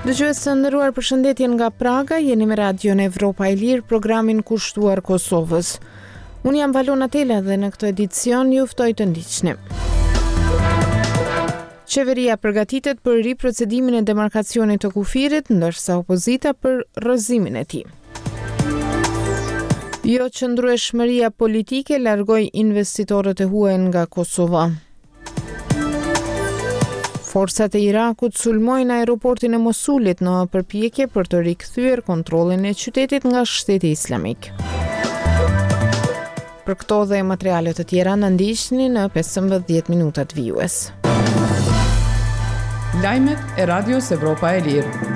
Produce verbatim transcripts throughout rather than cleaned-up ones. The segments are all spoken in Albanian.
Dëgjues të nderuar, përshëndetje nga Praga, jeni me Radion Evropa e Lirë, programin kushtuar Kosovës. Unë jam Valona Tela dhe në këtë edicion ju ftoj të ndiqni. Qeveria përgatitet për riprocedimin e demarkacionit të kufirit, ndërsa opozita për rrëzimin e tij. Jo qëndrueshmëria politike largoi investitorët e huaj nga Kosova. Forcat e Irakut sulmojnë aeroportin e Mosulit në përpjekje për të rikthyer kontrollin e qytetit nga Shteti Islamik. Për këto dhe materiale të tjera na ndiqni në pesëmbëdhjetë minutat vijues. Lajmet e Radios Evropa e Lirë.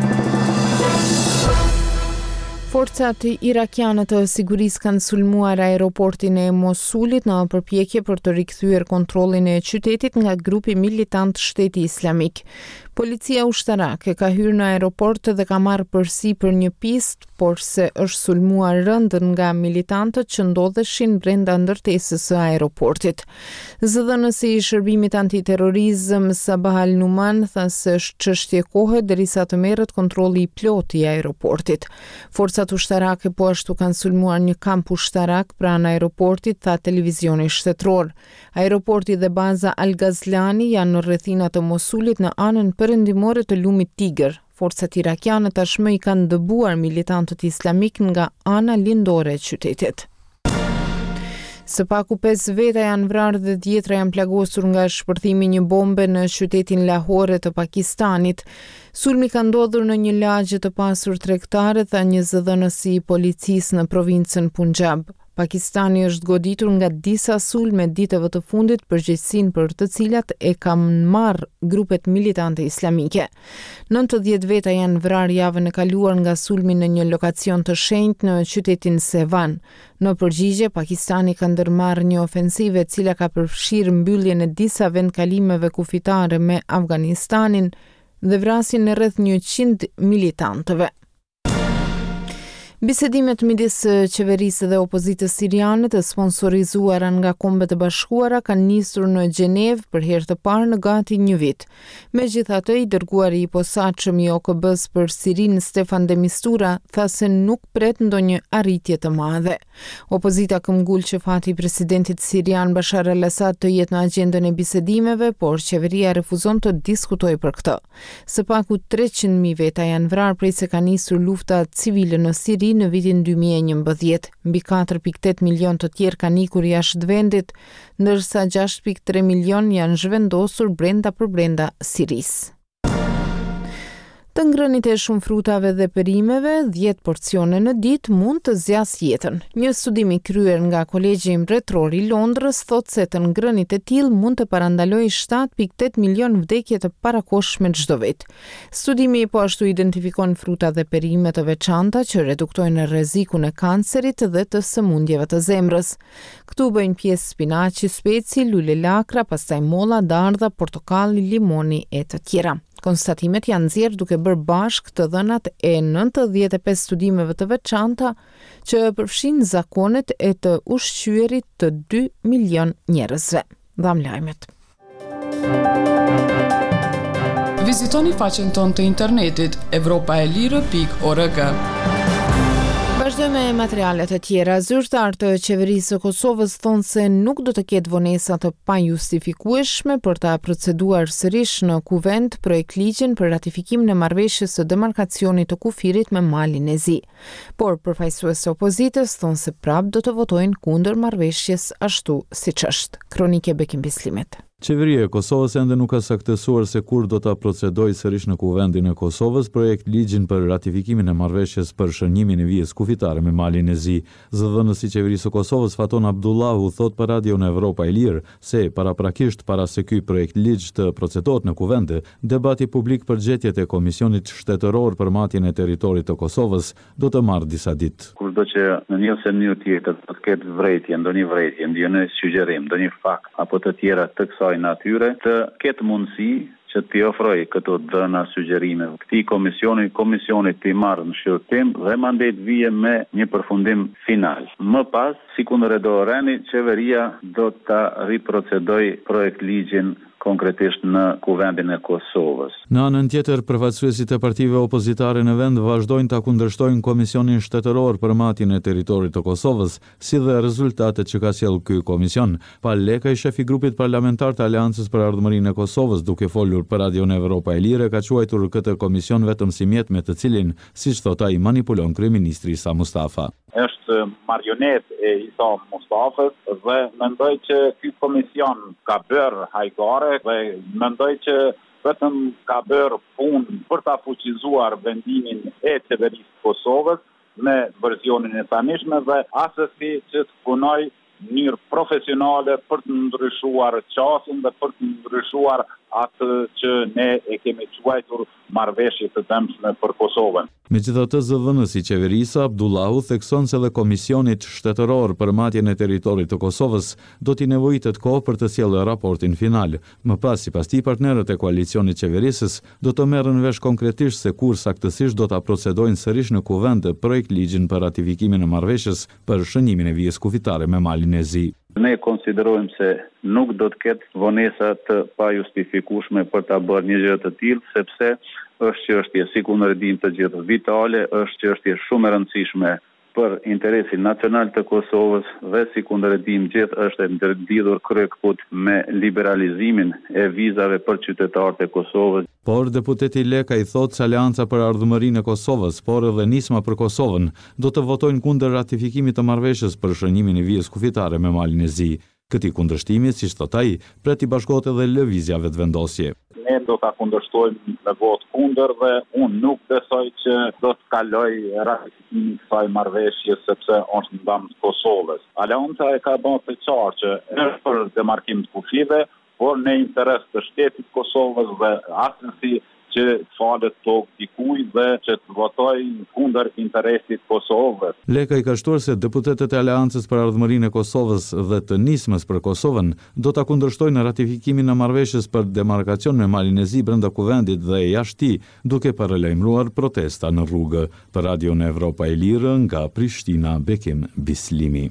Forcat irakiane të sigurisë kanë sulmuar aeroportin e Mosulit në përpjekje për të rikthyer kontrollin e qytetit nga grupi militant Shteti Islamik. Policia ushtarake ka hyrë në aeroport dhe ka marrë përsipër një pistë, por se është sulmuar rënd nga militantët që ndodheshin brenda ndërtesës së aeroportit. Zëdhënësi i shërbimit antiterrorizëm Sabah Al-Numan tha se është çështje kohe derisa të merret kontrolli i plotë i aeroportit. Forcat ushtarake po ashtu kanë sulmuar një kamp ushtarak pranë aeroportit, tha televizioni shtetëror. Aeroporti dhe baza Al-Gazlani janë në rrethinat të Mosulit në anën perëndimore të lumit Tigër. Forcat irakiane tashmë i kanë dëbuar militantët islamik nga ana lindore e qytetit. Së paku pesë veta janë vrarë dhe dhjetra janë plagosur nga shpërthimi një bombe në qytetin Lahore të Pakistanit. Sulmi ka ndodhur në një lagje të pasur tregtare, tha një zëdhënësi i policisë në provincën Punjab. Pakistani është goditur nga disa sulme ditëve të fundit, përgjegjësinë për të cilat e kanë marrë grupet militante islamike. nëntëdhjetë veta janë vrarë javën e kaluar nga sulmi në një lokacion të shenjtë në qytetin Sevan. Në përgjigje, Pakistani ka ndërmarrë një ofensive e cila ka përfshirë mbylljen e disa vendkalimeve kufitare me Afganistanin dhe vrasjen e rreth njëqind militantëve. Bisedimet midis qeverisë dhe opozitës siriane të sponsorizuara nga Kombet e Bashkuara kanë nisur në Gjenevë për herë të parë në gati një vit. Megjithatë, i dërguari i posaçëm i O K B-s për Sirinë Stefan de Mistura tha se nuk pret ndonjë arritje të madhe. Opozita këmbgul që fati i presidentit sirian Bashar al-Assad të jetë në agjendën e bisedimeve, por qeveria refuzon të diskutojë për këtë. Së paku treqind mijë veta janë vrarë prej se ka nisur lufta civile në Siri në vitin dy mijë e njëmbëdhjetë, mbi katër pikë tetë milion të tjerë kanë ikur jashtë vendit, ndërsa gjashtë pikë tre milion janë zhvendosur brenda për brenda Sirisë. Të ngrënit e shumë frutave dhe perimeve, dhjetë porcione në ditë mund të zjas jetën. Një studim i kryer nga Kolegji Mbretëror i Londrës thotë se të ngrënit e tillë mund të parandalojë shtatë pikë tetë milion vdekje të parakohshme çdo vit. Studimi po ashtu identifikon fruta dhe perime të veçanta që reduktojnë rrezikun e kancerit dhe të sëmundjeve të zemrës. Këtu bëjnë pjesë spinaçi, speci, lule lakra, pastaj molla, dardha, portokalli, limoni e të tjera. Konstatimet janë nxjerrë duke bërë bashkë të dhënat e nëntëdhjetë e pesë studimeve të veçanta që përfshin zakonet e të ushqyerit të dy milion njerëzve. Dham lajmet. Vizitoni faqen tonë të internetit evropaelire pikë org. Vazhdojmë me materialet e tjera. Zyrtar të qeverisë së Kosovës thonë se nuk do të ketë vonesa të pajustifikueshme për ta proceduar sërish në kuvend projekt ligjin për ratifikimin e marrëveshjes së demarkacionit të kufirit me Malin e Zi. Por përfaqësues të opozitës thonë se prap do të votojnë kundër marrëveshjes ashtu siç është. Kronike Bekim Bislimet. Qeveria e Kosovës ende nuk ka saktësuar se kur do ta procedojë sërish në Kuvendin e Kosovës projekt ligjin për ratifikimin e marrëveshjes për shënimin e vijës kufitare me Malin e Zi. Zëdhënësi i qeverisë së Kosovës Faton Abdullahu thot për Radion Evropa e Lirë se paraprakisht para se ky projekt ligj të procedohet në Kuvend, debati publik për gjetjet e Komisionit Shtetëror për matjen e territorit të Kosovës do të marrë disa ditë. Kurdo që në një ose në një tjetër të ketë vrejtje, ndonjë vrejtje, ndonjë sugjerim, ndonjë fakt apo të tjera të kësaj natyre, të ketë mundësi që t'i ofroj këto dhëna sugjerime këtij komisioni, komisioni t'i marrë në shqyrtim dhe mandet vije me një përfundim final. Më pas, si kundër do reni, qeveria do ta riprocedoj projekt ligjin konkretisht në kuvendin e Kosovës. Në anën tjetër, përfaqësuesit e partive opozitare në vend vazhdojnë ta kundërshtojnë Komisionin Shtetëror për matjen e territorit të Kosovës, si dhe rezultatet që ka sjellë ky komision. Pal Lekaj, shefi i grupit parlamentar të Aleancës për Ardhmërinë e Kosovës, duke folur për Radion Evropa e Lire, ka quajtur këtë komision vetëm si mjet me të cilin, siç thot ai, manipulon kryeministri Isa Mustafa. Është marionet e Isa Mustafës dhe mendoj që ky komision ka bërë hajgare dhe mendoj që vetëm ka bërë punë për ta fuqizuar vendimin e qeverisë së Kosovës me versionin e tanishme dhe asesi që të punoj në mënyrë profesionale për të ndryshuar qasjen dhe për të ndryshuar atë që ne e kemi quajtur marrëveshje të dëmshme për Kosovën. Megjithatë, zëdhënësi i qeverisë Abdullahu thekson se dhe Komisionit Shtetëror për matjen e territorit të Kosovës do t'i nevojitet kohë për të sjellë raportin final. Më pas, sipas tij, partnerët e koalicionit qeverisës do të merren vesh konkretisht se kur saktësisht do ta procedojnë sërish në kuvend projekt ligjin për ratifikimin e marrëveshjes për shënimin e vijës kufitare me Malin e Zi. Ne konsiderojmë se nuk do të ketë vonesa të pajustifikueshme për ta bërë një gjë të tillë, sepse është çështje, si ku në rëndim të gjithë vitale, është çështje shumë e rëndësishme për interesin nacional të Kosovës dhe si ku në rëndim gjithë është e ndërlidhur kryekëput me liberalizimin e vizave për qytetarët e Kosovës. Por deputeti Lekaj thot se Aleanca për Ardhmërinë e Kosovës, por edhe Nisma për Kosovën, do të votojnë kundër ratifikimit të marrëveshjes për shënimin e vijës kufitare me Malin e Zi. Këtij kundërshtimi, siç thot ai, pret i bashkohet edhe lëvizja vetëvendosje. Ne do ta kundërshtojmë me votë kundër dhe unë nuk besoj që do të kaloj ratifikimin e kësaj marrëveshje sepse është në dëm të Kosovës. Aleanca e ka bërë të qartë që është për demarkim të kufive, por në interes të shtetit Kosovës dhe asnjësi që falet tokë dikuj dhe që të votoj kundër interesit Kosovës. Lekaj ka shtuar se deputetët e Aleancës për Ardhmërinë e Kosovës dhe të Nismës për Kosovën do ta kundërshtojnë ratifikimin e marrëveshjes për demarkacion me Malin e Zi brenda kuvendit dhe jashtë tij, duke paralajmëruar protesta në rrugë. Për Radion Evropa e Lirë, nga Prishtina, Bekim Bislimi.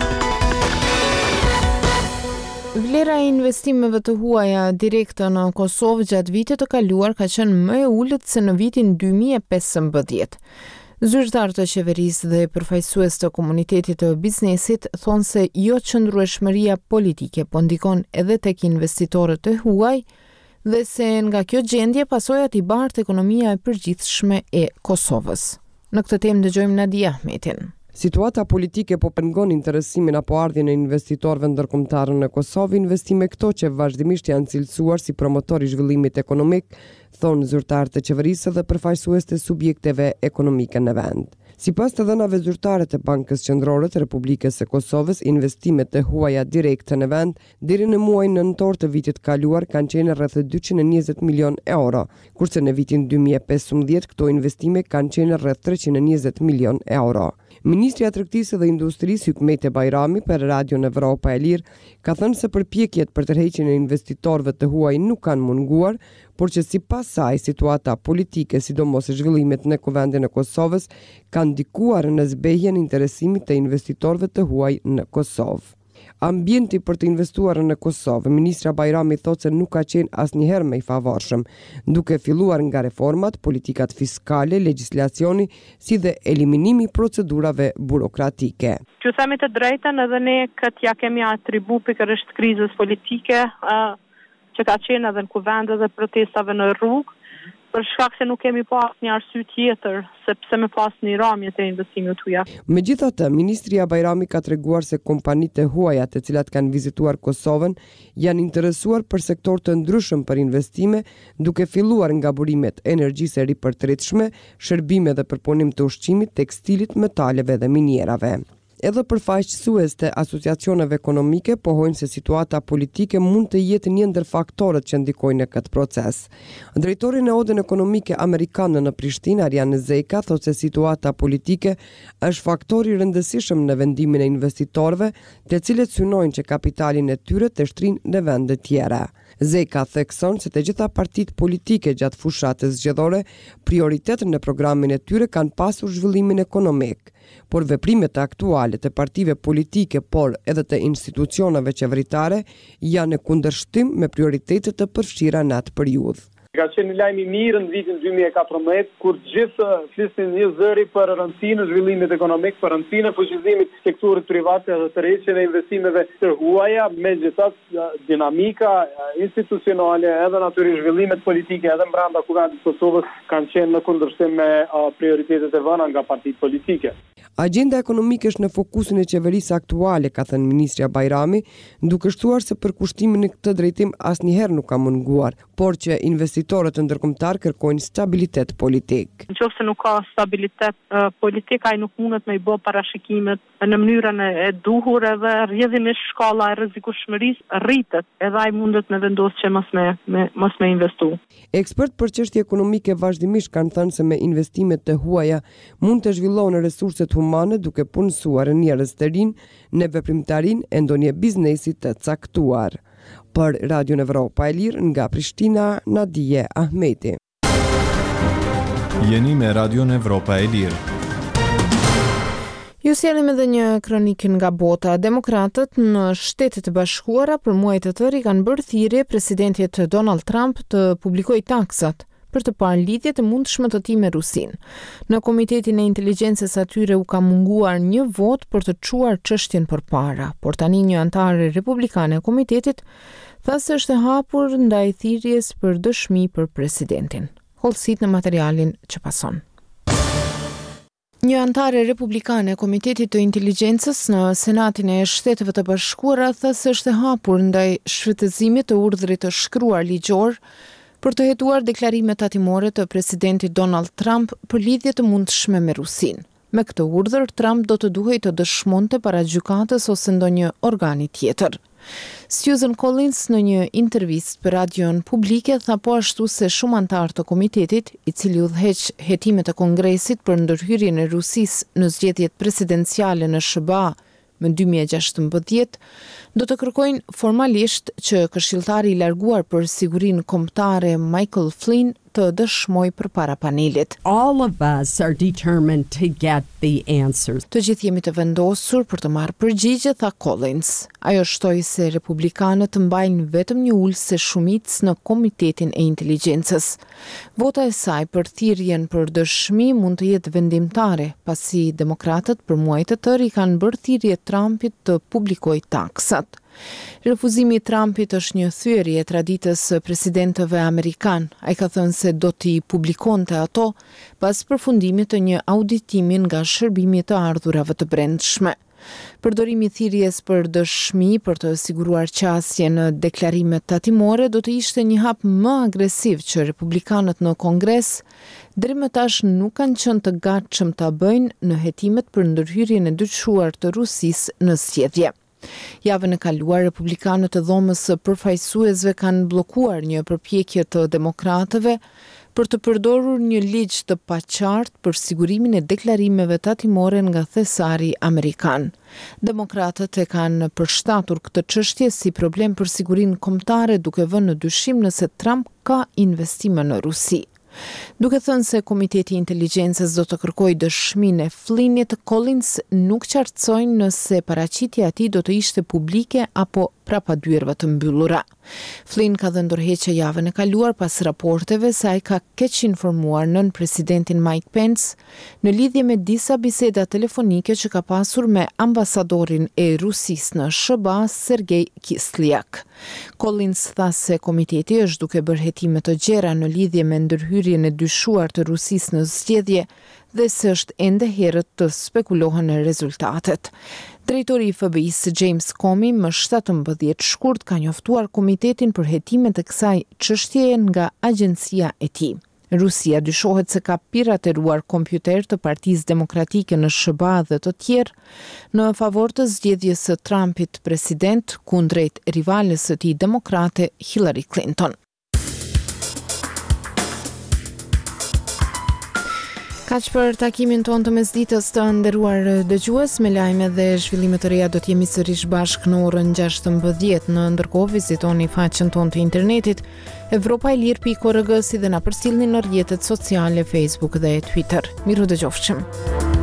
Vlera e investimeve të huaja direkte në Kosovë gjatë vitit të kaluar ka qenë më e ulët se në vitin dy mijë e pesëmbëdhjetë. Zyrtarët e qeverisë dhe përfaqësues të komunitetit të biznesit thonë se jo qëndrueshmëria politike po ndikon edhe tek investitorët e huaj dhe se nga kjo gjendje pasojat i bartë ekonomia e përgjithshme e Kosovës. Në këtë temë dëgjojmë Nadia Ahmetin. Situata politike po pengon interesimin apo ardhjen e investitorëve ndërkombëtarë në Kosovë, investime këto që vazhdimisht janë cilësuar si promotor i zhvillimit ekonomik, thonë zyrtarët e qeverisë dhe përfaqësues të subjekteve ekonomike në vend. Sipas të dhënave zyrtare të Bankës Qendrore të Republikës së Kosovës, investimet e huaja direkte në vend deri në muajin nëntor të vitit kaluar kanë qenë rreth dyqind e njëzet milion euro, kurse në vitin dy mijë e pesëmbëdhjetë këto investime kanë qenë rreth treqind e njëzet milion euro. Ministri i Tregtisë dhe Industrisë Hykmete Bajrami për Radion Evropa e Lirë ka thënë se përpjekjet për tërheqjen e investitorëve të huaj nuk kanë munguar, por që sipas saj situata politike, sidomos e zhvillimit në kuvendin e Kosovës, kanë ndikuar në zbehjen e interesimit të investitorëve të huaj në Kosovë. Ambienti për të investuar në Kosovë, ministra Bajrami thotë se nuk ka qenë asnjëherë më i favorshëm, duke filluar nga reformat, politikat fiskale, legjislacioni, si dhe eliminimi i procedurave burokratike. Që themi të drejtën, edhe ne këtë ja kemi atribu pikërisht krizës politike, uh, që ka qenë edhe në kuvende dhe protestave në rrugë, për shkak se nuk kemi pas një arsye tjetër, sepse me pas një ramje të investimit tuja. Megjithatë, ministria Bajrami ka treguar se kompanitë e huaja të cilat kanë vizituar Kosovën janë interesuar për sektor të ndryshëm për investime, duke filluar nga burimet energjisë e ripërtritshme, shërbime dhe përpunim të ushqimit, tekstilit, metaleve dhe minierave. Edhe përfaqësues të asociacioneve ekonomike pohojnë se situata politike mund të jetë një ndër faktorët që ndikojnë në këtë proces. Drejtori në Odën Ekonomike Amerikane në Prishtinë, Arjan Zeka, thotë se situata politike është faktor i rëndësishëm në vendimin e investitorëve, të cilët synojnë që kapitalin e tyre të shtrinë në vende tjera. Zeka thekson se të gjitha partitë politike gjatë fushatës zgjedhore prioritet në programin e tyre kanë pasur zhvillimin ekonomik. por veprimet aktuale të partive politike, por edhe të institucioneve qeveritare, janë në kundërshtim me prioritetet të përfshira në atë periudhë. Ka qenë një lajm i mirë në vitin dy mijë e katërmbëdhjetë, kur gjithë flisnin një zëri për rëndësinë e zhvillimit ekonomik, për rëndësinë e fuqizimit të sektorit privat dhe të rritjes e investimeve të huaja, megjithatë dinamika institucionale edhe natyrisht zhvillimet politike edhe brenda kuvendit të Kosovës kanë qenë në kundërshtim me prioritetet e vëna nga partitë politike. Agenda ekonomike është në fokusin e qeverisë aktuale, ka thënë ministrja Bajrami, duke shtuar se përkushtimin në këtë drejtim asnjëherë nuk ka munguar, por që investitorët ndërkombëtar kërkojnë stabilitet politik. Nëse nuk ka stabilitet uh, politik, ai nuk mundet me i bë parashikimet në mënyrën e duhur edhe rrjedhimisht shkalla e rrezikueshmërisë rritet, edhe ai mundet me vendosë që mos me, me mos me investu. Ekspert për çështje ekonomike vazhdimisht kanë thënë se me investimet të huaja mund të zhvillohen resurset humane duke punësuar njerëz të rinj në veprimtarinë e ndonjë biznesi të caktuar. Për Radio Evropa e Lirë nga Prishtina, Nadije Ahmeti. Jeni me Radio Evropa e Lirë. Ju sjellim edhe një kronikë nga bota. Demokratët në Shtetet e Bashkuara për muaj të tërë i kanë bërë thirrje presidentit Donald Trump të publikojë taksat për të parë lidhjet e mundshme të tij me Rusinë. Në Komitetin e Inteligjencës atyre u ka munguar një vot për të çuar çështjen përpara, por tani një antare republikane e komitetit tha se është e hapur ndaj thirrjes për dëshmi për presidentin. Hollësit në materialin që pason. Një antare republikane e Komitetit të Inteligjencës në Senatin e Shteteve të Bashkuara tha se është e hapur ndaj shfrytëzimit të urdhrit të shkruar ligjor për të hetuar deklarimet tatimore të presidentit Donald Trump për lidhje të mundshme me Rusinë. Me këtë urdhër, Trump do të duhej të dëshmonte para gjykatës ose ndonjë organi tjetër. Susan Collins në një intervistë për radion publike tha po ashtu se shumë antarë të komitetit, i cili udhëheq hetimet e Kongresit për ndërhyrjen e Rusisë në zgjedhjet presidenciale në S B A më dy mijë e gjashtëmbëdhjetë, do të kërkojnë formalisht që këshilltari i larguar për sigurinë kombëtare Michael Flynn të dëshmoj përpara panelit. All of us are determined to get the answers. Të gjithë jemi të vendosur për të marrë përgjigje, tha Collins. Ajo shtoi se republikanët mbajnë vetëm një ulse shumicë në Komitetin e Inteligjencës. Vota e saj për thirrjen për dëshmi mund të jetë vendimtare, pasi demokratët për muaj të tërë i kanë bërë thirrje Trumpit të publikojë taksat. Refuzimi i Trumpit është një thyerje e traditës së presidentëve amerikan. Ai ka thënë se do t'i publikonte ato pas përfundimit të një auditimi nga shërbimi të ardhurave të brendshme. Përdorimi i thirrjes për dëshmi për të siguruar qasje në deklarimet tatimore do të ishte një hap më agresiv që republikanët në Kongres deri më tash nuk kanë qenë të gatshëm ta bëjnë në hetimet për ndërhyrjen e dyshuar të Rusisë në zgjedhje. Javën e kaluar, republikanët e dhomës së përfaqësuesve kanë bllokuar një përpjekje të demokratëve për të përdorur një ligj të paqartë për sigurimin e deklarimeve tatimore nga thesari amerikan. Demokratët e kanë përshtatur këtë çështje si problem për sigurinë kombëtare, duke vënë në dyshim nëse Trump ka investime në Rusi. Duke thënë se Komiteti i Inteligjencës do të kërkojë dëshminë e Flynnit, Collins nuk qartësojnë nëse paraqitja e tij do të ishte publike apo prapëdyrëve të mbyllura. Flynn ka dhënë ndërheqje javën e kaluar pas raporteve se ai ka keq informuar nën presidentin Mike Pence në lidhje me disa biseda telefonike që ka pasur me ambasadorin e Rusisë në S B A, Sergej Kislyak. Collins tha se komiteti është duke bërë hetime të gjera në lidhje me ndërhyrjen e dyshuar të Rusisë në zgjedhje dhe se është ende herët të spekulohen në rezultatet. Drejtori i F B I-s James Comey më shtatëmbëdhjetë shkurt ka njoftuar komitetin për hetimet e kësaj çështjeje nga agjencia e tij. Rusia dyshohet se ka pirateruar kompjuter të Partisë Demokratike në S B A dhe të tjerë në favor të zgjedhjes së Trumpit president kundrejt rivales së tij demokrate Hillary Clinton. Kaq për takimin ton të mesditës, të nderuar dëgjues, me lajme dhe zhvillime të reja do të jemi sërish bashkë në orën gjashtëmbëdhjetë. Në ndërkohë vizitoni faqen ton të internetit evropa e lirë pikë org si dhe na përcjellni në rrjetet sociale Facebook dhe Twitter. Miru dëgjofshëm.